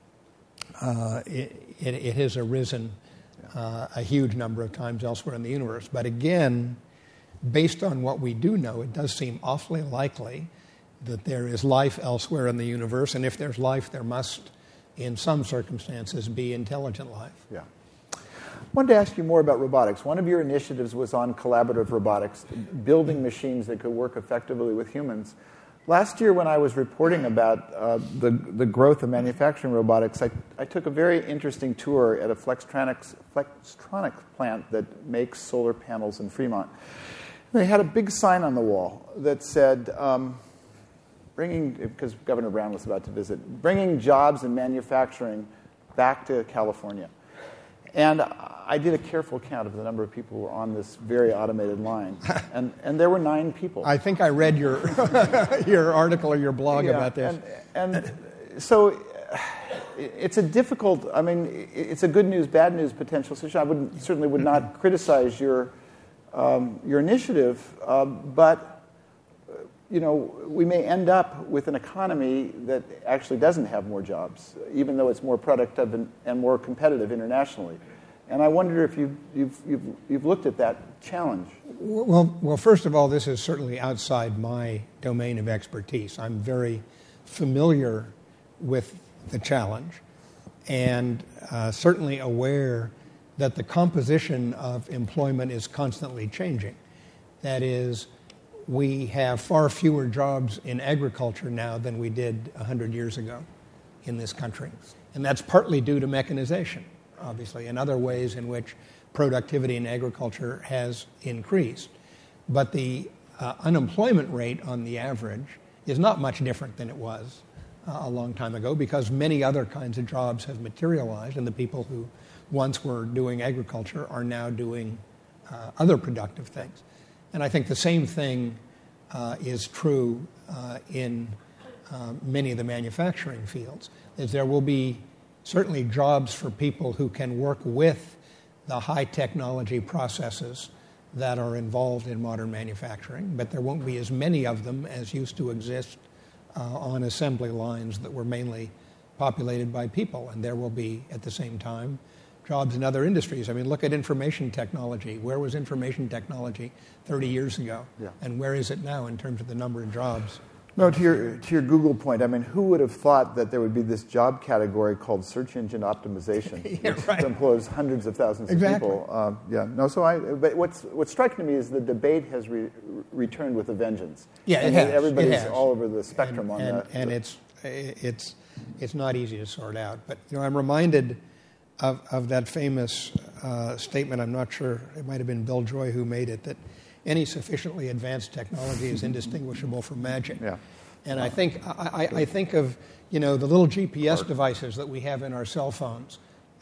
E: it has arisen a huge number of times elsewhere in the universe. But again, based on what we do know, it does seem awfully likely that there is life elsewhere in the universe, and if there's life, there must, in some circumstances, be intelligent life.
D: Yeah. I wanted to ask you more about robotics. One of your initiatives was on collaborative robotics, building machines that could work effectively with humans. Last year, when I was reporting about the growth of manufacturing robotics, I took a very interesting tour at a Flextronics plant that makes solar panels in Fremont. They had a big sign on the wall that said, because Governor Brown was about to visit, bringing jobs and manufacturing back to California. And I did a careful count of the number of people who were on this very automated line, and there were 9 people.
E: I think I read your your article or your blog about this.
D: And so it's a difficult, it's a good news, bad news potential situation. I certainly would not criticize your initiative, but we may end up with an economy that actually doesn't have more jobs, even though it's more productive and more competitive internationally. And I wonder if you've looked at that challenge.
E: Well, first of all, this is certainly outside my domain of expertise. I'm very familiar with the challenge, and certainly aware that the composition of employment is constantly changing. That is, we have far fewer jobs in agriculture now than we did 100 years ago in this country. And that's partly due to mechanization, obviously, and other ways in which productivity in agriculture has increased. But the unemployment rate on the average is not much different than it was a long time ago, because many other kinds of jobs have materialized, and the people who once were doing agriculture are now doing other productive things. And I think the same thing is true in many of the manufacturing fields. Is there will be certainly jobs for people who can work with the high technology processes that are involved in modern manufacturing, but there won't be as many of them as used to exist on assembly lines that were mainly populated by people. And there will be, at the same time, jobs in other industries. Look at information technology. Where was information technology 30 years ago?
D: Yeah.
E: And where is it now in terms of the number of jobs?
D: No, to your Google point, who would have thought that there would be this job category called search engine optimization, which employs hundreds of thousands of people? But what's striking to me is the debate has returned with a vengeance.
E: Yeah, it has.
D: Everybody's all over the spectrum on that.
E: And it's not easy to sort out. But I'm reminded of that famous statement. I'm not sure, it might have been Bill Joy who made it, that any sufficiently advanced technology is indistinguishable from magic.
D: Yeah.
E: And I think of the little GPS devices that we have in our cell phones,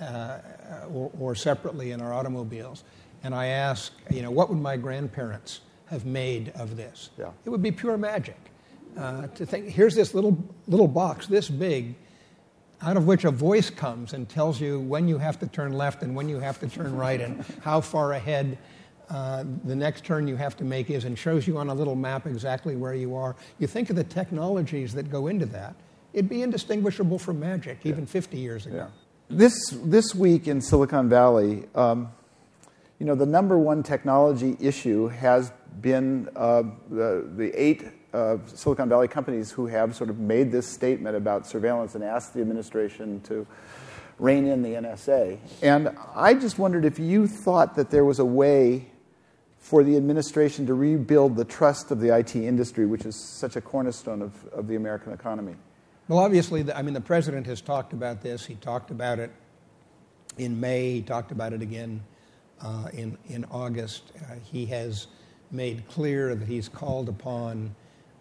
E: or separately in our automobiles. And I ask, what would my grandparents have made of this?
D: Yeah.
E: It would be pure magic. To think, here's this little box this big, out of which a voice comes and tells you when you have to turn left and when you have to turn right and how far ahead the next turn you have to make is, and shows you on a little map exactly where you are. You think of the technologies that go into that, it'd be indistinguishable from magic, even 50 years ago.
D: Yeah. This week in Silicon Valley, the number one technology issue has been the 8 Silicon Valley companies who have sort of made this statement about surveillance and asked the administration to rein in the NSA. And I just wondered if you thought that there was a way for the administration to rebuild the trust of the IT industry, which is such a cornerstone of the American economy.
E: Well, obviously, the president has talked about this. He talked about it in May. He talked about it again in August. He has made clear that he's called upon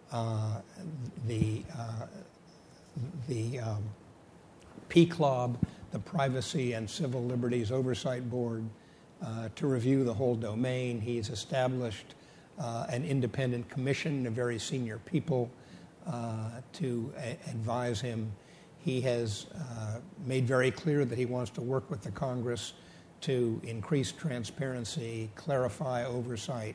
E: the PCLOB, the Privacy and Civil Liberties Oversight Board, to review the whole domain. He's established an independent commission of very senior people to advise him. He has made very clear that he wants to work with the Congress to increase transparency, clarify oversight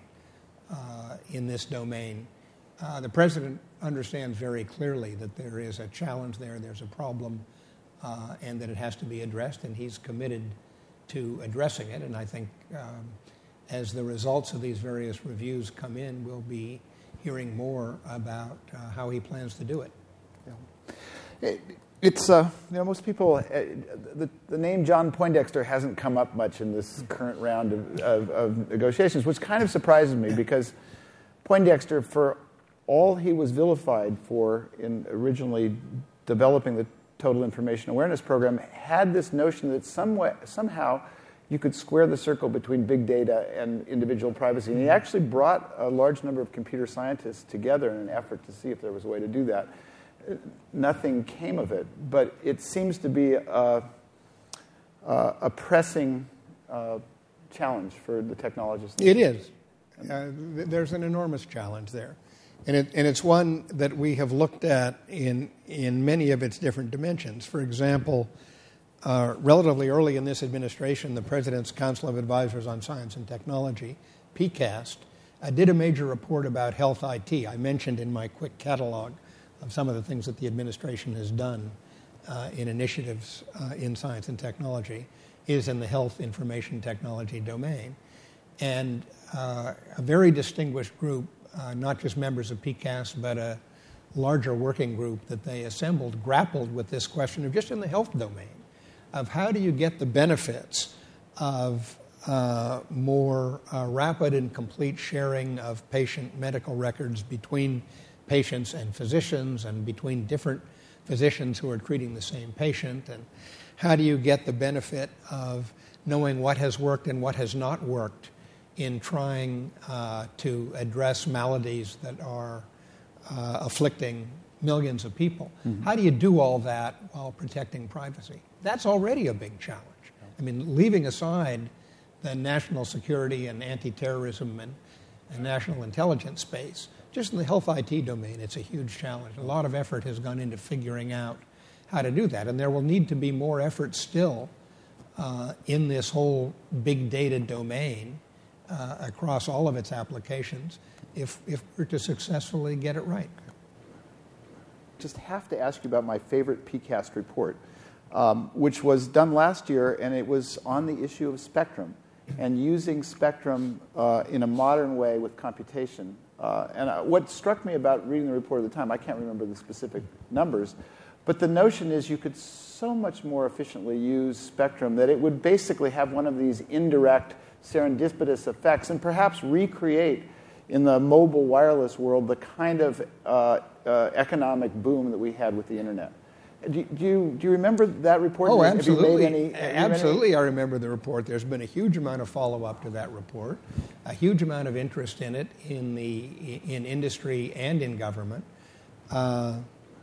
E: in this domain. The president understands very clearly that there is a challenge there, there's a problem, and that it has to be addressed, and he's committed to addressing it. And I think as the results of these various reviews come in, we'll be hearing more about how he plans to do it.
D: Yeah. It's, most people, the name John Poindexter hasn't come up much in this current round of negotiations, which kind of surprises me because Poindexter, for all he was vilified for in originally developing the Total Information Awareness Program, had this notion that somehow you could square the circle between big data and individual privacy. And he actually brought a large number of computer scientists together in an effort to see if there was a way to do that. Nothing came of it, but it seems to be a pressing challenge for the technologists.
E: It is. There's an enormous challenge there. And it's one that we have looked at in many of its different dimensions. For example, relatively early in this administration, the President's Council of Advisors on Science and Technology, PCAST, did a major report about health IT. I mentioned in my quick catalog of some of the things that the administration has done in initiatives in science and technology is in the health information technology domain. And a very distinguished group, not just members of PCAST, but a larger working group that they assembled, grappled with this question of just in the health domain, of how do you get the benefits of more rapid and complete sharing of patient medical records between patients and physicians and between different physicians who are treating the same patient, and how do you get the benefit of knowing what has worked and what has not worked in trying to address maladies that are afflicting millions of people. Mm-hmm. How do you do all that while protecting privacy? That's already a big challenge. I mean, leaving aside the national security and anti-terrorism and national intelligence space, just in the health IT domain, it's a huge challenge. A lot of effort has gone into figuring out how to do that, and there will need to be more effort still in this whole big data domain across all of its applications if we're to successfully get it right.
D: Just have to ask you about my favorite PCAST report, which was done last year, and it was on the issue of spectrum and using spectrum in a modern way with computation. And what struck me about reading the report at the time, I can't remember the specific numbers, but the notion is you could so much more efficiently use spectrum that it would basically have one of these indirect serendipitous effects and perhaps recreate in the mobile wireless world the kind of economic boom that we had with the internet. Do you remember that report?
E: Oh, absolutely. Absolutely, I remember the report. There's been a huge amount of follow-up to that report, a huge amount of interest in it in industry and in government. The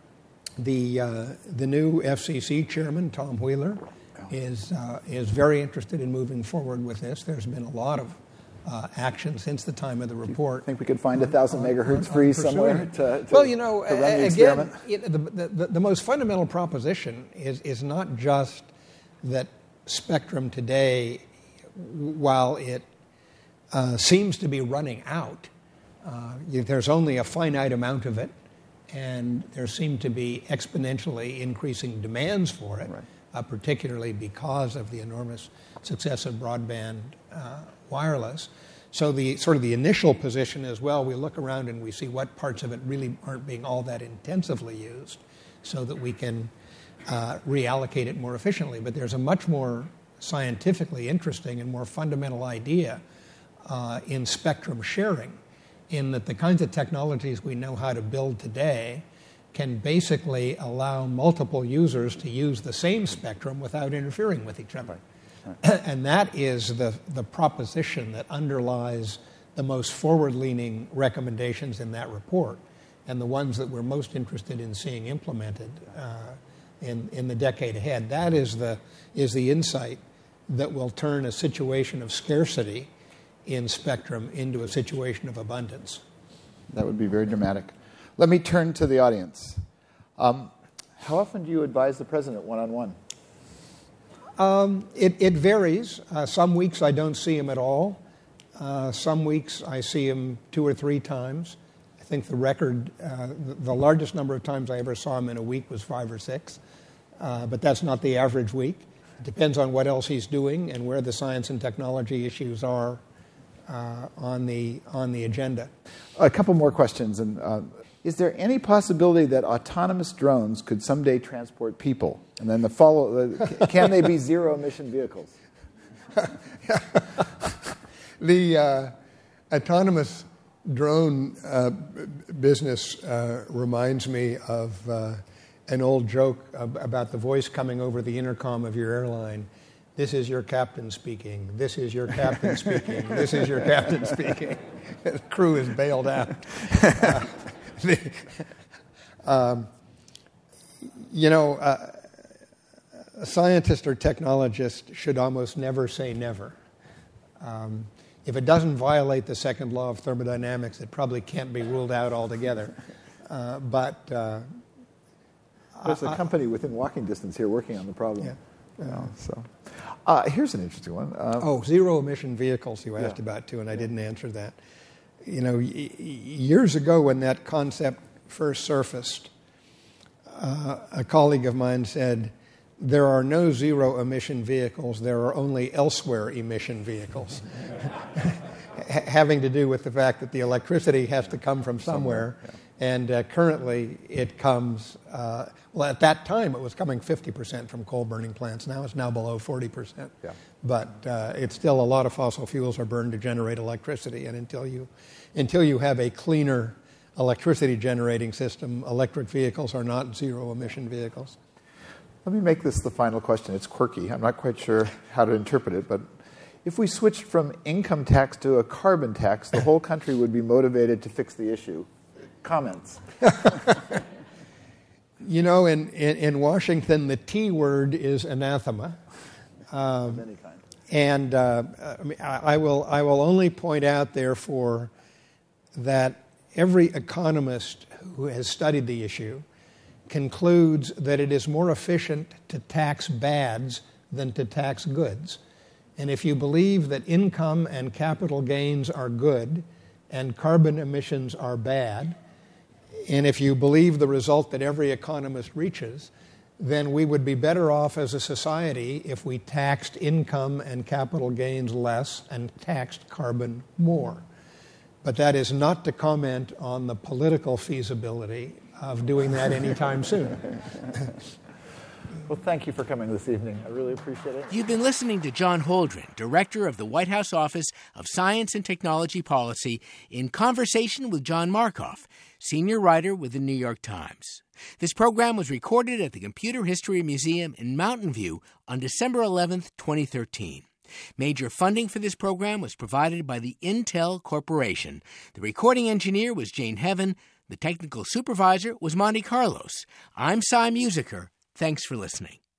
E: new FCC chairman, Tom Wheeler, is very interested in moving forward with this. There's been a lot of action since the time of the report.
D: I think we could find 1,000 megahertz free somewhere to
E: well,
D: run the experiment.
E: The most fundamental proposition is not just that spectrum today, while it seems to be running out, there's only a finite amount of it, and there seem to be exponentially increasing demands for it, right. Particularly because of the enormous success of broadband wireless. So the sort of the initial position is, well, we look around and we see what parts of it really aren't being all that intensively used so that we can reallocate it more efficiently. But there's a much more scientifically interesting and more fundamental idea in spectrum sharing, in that the kinds of technologies we know how to build today can basically allow multiple users to use the same spectrum without interfering with each other. Right. And that is the proposition that underlies the most forward-leaning recommendations in that report, and the ones that we're most interested in seeing implemented in the decade ahead. That is the insight that will turn a situation of scarcity in spectrum into a situation of abundance.
D: That would be very dramatic. Let me turn to the audience. How often do you advise the president one-on-one?
E: It varies. Some weeks I don't see him at all. Some weeks I see him 2 or 3 times. I think the record, the largest number of times I ever saw him in a week was 5 or 6. But that's not the average week. It depends on what else he's doing and where the science and technology issues are on the agenda.
D: A couple more questions. And is there any possibility that autonomous drones could someday transport people? And then can they be zero-emission vehicles?
E: The autonomous drone business reminds me of an old joke about the voice coming over the intercom of your airline. This is your captain speaking. This is your captain speaking. This is your captain speaking. The crew is bailed out. A scientist or technologist should almost never say never. If it doesn't violate the second law of thermodynamics, it probably can't be ruled out altogether. But
D: there's a company within walking distance here working on the problem.
E: Yeah.
D: Here's an interesting one.
E: Zero-emission vehicles you asked about, too, and I didn't answer that. Years ago when that concept first surfaced, a colleague of mine said, there are no zero-emission vehicles, there are only elsewhere-emission vehicles, having to do with the fact that the electricity has to come from somewhere. And currently it comes, at that time it was coming 50% from coal-burning plants. Now it's below 40%. Yeah. But it's still a lot of fossil fuels are burned to generate electricity. And until you have a cleaner electricity generating system, electric vehicles are not zero-emission vehicles.
D: Let me make this the final question. It's quirky. I'm not quite sure how to interpret it, but if we switched from income tax to a carbon tax, the whole country would be motivated to fix the issue. Comments?
E: In Washington, the T word is anathema.
D: Of any kind.
E: And I will only point out, therefore, that every economist who has studied the issue concludes that it is more efficient to tax bads than to tax goods. And if you believe that income and capital gains are good and carbon emissions are bad, and if you believe the result that every economist reaches, then we would be better off as a society if we taxed income and capital gains less and taxed carbon more. But that is not to comment on the political feasibility of doing that anytime soon.
D: Well, thank you for coming this evening. I really appreciate it.
B: You've been listening to John Holdren, Director of the White House Office of Science and Technology Policy, in conversation with John Markoff, senior writer with the New York Times. This program was recorded at the Computer History Museum in Mountain View on December 11th, 2013. Major funding for this program was provided by the Intel Corporation. The recording engineer was Jane Heaven. The technical supervisor was Monty Carlos. I'm Cy Musiker. Thanks for listening.